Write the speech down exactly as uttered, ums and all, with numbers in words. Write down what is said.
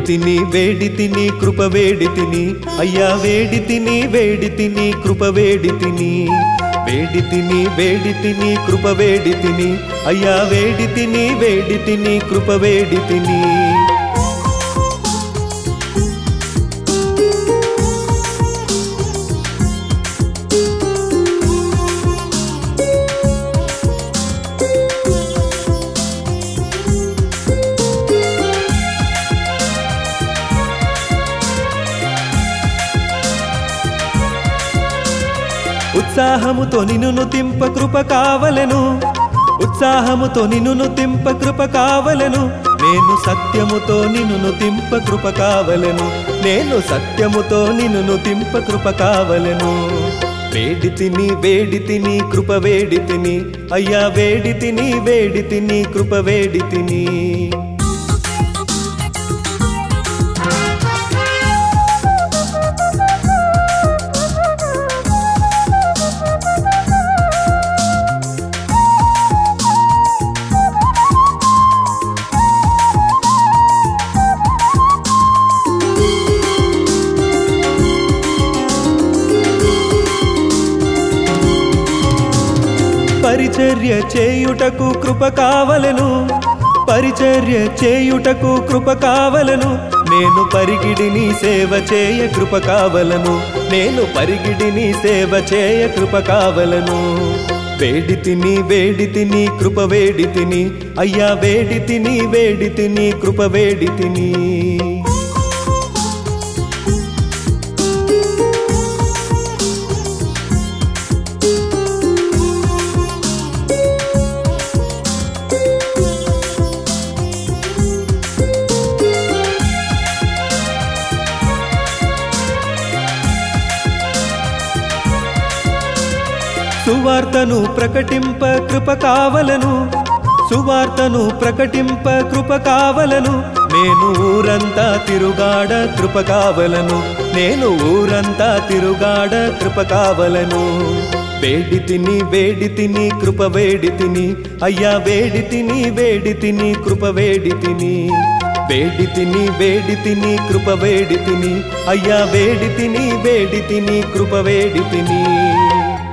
తిని వేడి తిని కృప వేడి తిని అయ్యా వేడి తిని వేడి తిని కృప వేడి తిని వేడి తిని వేడి తిని కృప వేడి తిని అయ్యా వేడి తిని వేడి తిని కృప వేడి తిని ఉత్సాహముతో నిన్ను తింప కృప కావలెను ఉత్సాహముతో నిన్ను తింప కృప కావలెను నేను సత్యముతో నిన్ను తింప కృప కావలెను నేను సత్యముతో నిన్ను తింప కృప కావలెను వేడి తిని వేడి తిని కృప వేడి తిని అయ్యా వేడి తిని వేడి తిని కృప వేడి తిని పరిచర్య చేయుటకు కృప కావలెను పరిచర్య చేయుటకు కృప కావలెను నేను పరిగిడిని సేవ చేయ కృప కావలెను నేను పరిగిడిని సేవ చేయ కృప కావలెను వేడి తిని వేడి తిని కృప వేడి తిని అయ్యా వేడి తిని వేడి తిని కృప వేడి తిని సువార్తను ప్రకటింప కృప కావలెను సువార్తను ప్రకటింప కృప కావలెను నేను ఊరంతా తిరుగాడ కృప కావలెను నేను ఊరంతా తిరుగాడ కృప కావలెను వేడి తిని వేడి తిని కృప వేడి తిని అయ్యా వేడి తిని వేడి తిని కృప వేడి తిని వేడి తిని వేడి తిని కృప వేడి తిని అయ్యా వేడి తిని వేడి తిని కృప వేడి తిని